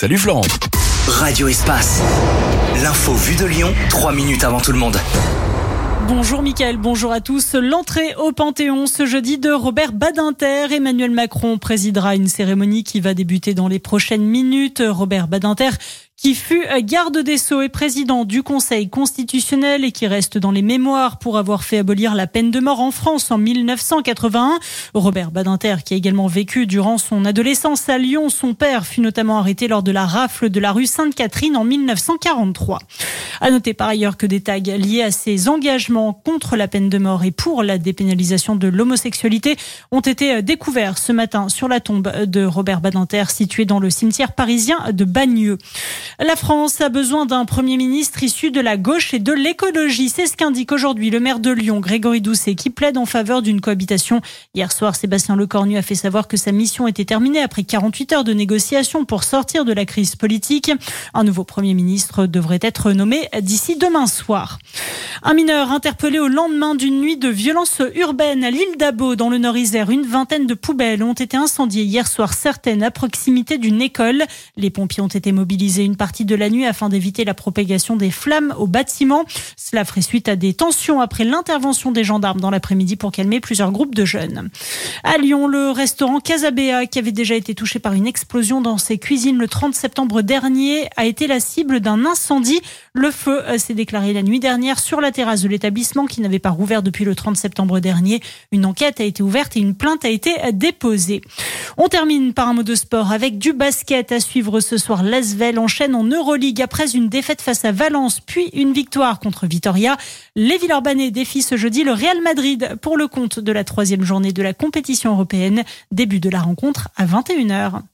Salut Florent. Radio Espace. L'info vue de Lyon, 3 minutes avant tout le monde. Bonjour Mickaël, bonjour à tous. L'entrée au Panthéon ce jeudi de Robert Badinter. Emmanuel Macron présidera une cérémonie qui va débuter dans les prochaines minutes. Robert Badinter, qui fut garde des Sceaux et président du Conseil constitutionnel et qui reste dans les mémoires pour avoir fait abolir la peine de mort en France en 1981. Robert Badinter, qui a également vécu durant son adolescence à Lyon. Son père fut notamment arrêté lors de la rafle de la rue Sainte-Catherine en 1943. À noter par ailleurs que des tags liés à ses engagements contre la peine de mort et pour la dépénalisation de l'homosexualité ont été découverts ce matin sur la tombe de Robert Badinter, située dans le cimetière parisien de Bagneux. La France a besoin d'un Premier ministre issu de la gauche et de l'écologie. C'est ce qu'indique aujourd'hui le maire de Lyon, Grégory Doucet, qui plaide en faveur d'une cohabitation. Hier soir, Sébastien Lecornu a fait savoir que sa mission était terminée après 48 heures de négociations pour sortir de la crise politique. Un nouveau Premier ministre devrait être nommé d'ici demain soir. Un mineur interpellé au lendemain d'une nuit de violence urbaine à l'île d'Abo, dans le Nord-Isère. Une vingtaine de poubelles ont été incendiées hier soir, certaines à proximité d'une école. Les pompiers ont été mobilisés une partie de la nuit afin d'éviter la propagation des flammes au bâtiment. Cela ferait suite à des tensions après l'intervention des gendarmes dans l'après-midi pour calmer plusieurs groupes de jeunes. À Lyon, le restaurant Casabea, qui avait déjà été touché par une explosion dans ses cuisines le 30 septembre dernier, a été la cible d'un incendie. Le feu s'est déclaré la nuit dernière sur la terrasse de l'établissement qui n'avait pas rouvert depuis le 30 septembre dernier. Une enquête a été ouverte et une plainte a été déposée. On termine par un mot de sport avec du basket à suivre ce soir. L'Asvel enchaîne en Euroleague après une défaite face à Valence, puis une victoire contre Vitoria. Les Villeurbanais défient ce jeudi le Real Madrid pour le compte de la 3e journée de la compétition européenne. Début de la rencontre à 21h.